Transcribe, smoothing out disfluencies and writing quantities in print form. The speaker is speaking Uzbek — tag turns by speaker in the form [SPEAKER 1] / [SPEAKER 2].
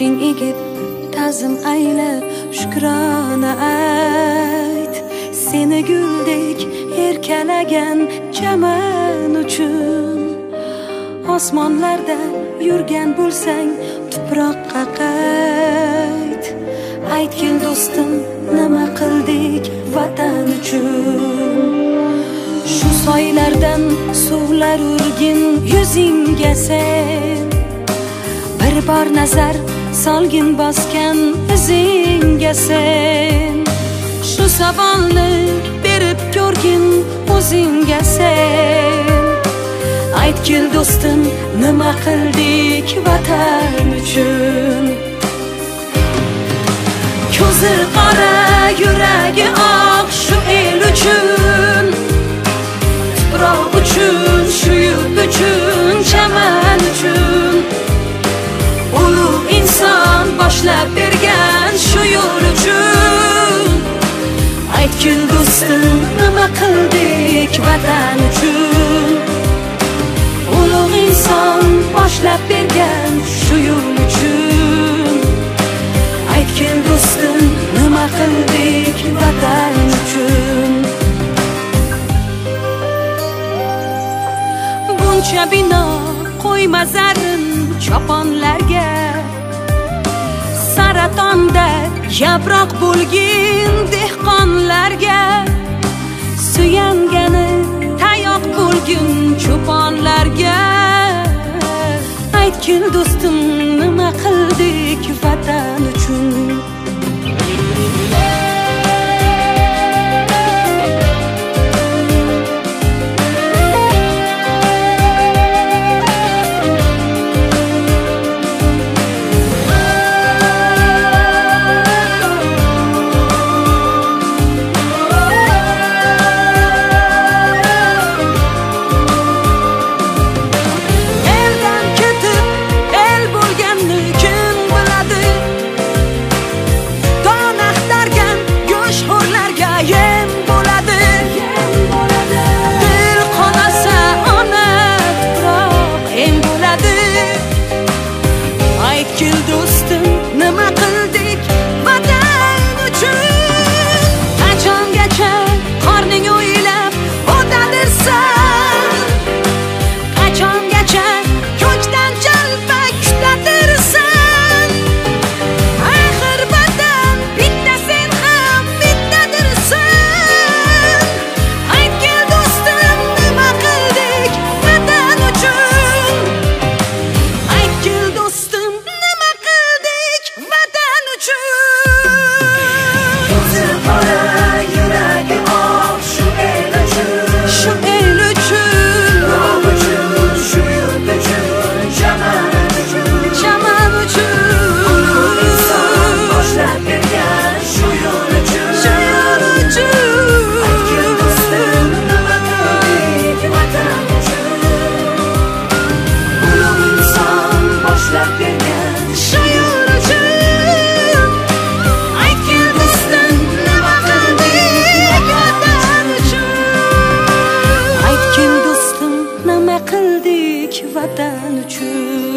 [SPEAKER 1] boshing egib ta'zim ayla, shukrona ayt. Seni guldek erkalagan chaman uchun osmonlarda yurgan bo'lsang tuproqqa qayt. Aytgil do'stim, nima qildik vatan uchun? Shu soylardan suvlar urgin yuzingga sen, bir bor nazar solgin bosgan izingga sen. Shu savolni berib ko'rgin o'zingga sen. Aytgil do'stim, nima qildik vatan uchun? Ko'zi qora, yuragi oq shu el uchun, tuproq uchun, shu yurt uchun, chaman uchun. Ulug' inson boshlab bergan shu yo'l uchun. Aytgil do'stim, nima qildik vatan uchun? Ulug' inson boshlab bergan shu yo'l uchun. Aytgil do'stim, nima qildik vatan uchun? Buncha bino qo'yma zarin choponlarga, saratonda yaproq bo'lgin dehqonlarga, suyangani tayoq bo'lgin cho'ponlarga. Aytgil do'stim, nima qildik vatan uchun? Aytgil do'stim, nima qildik vatan uchun? Qachongacha qorning o'ylab o'tadirsan? Qachongacha ko'kdan jalpak kutadirsan? Axir vatan bitta, sen ham bittadirsan. Aytgil do'stim, nima qildik vatan uchun? Aytgil do'stim, vatan uchun.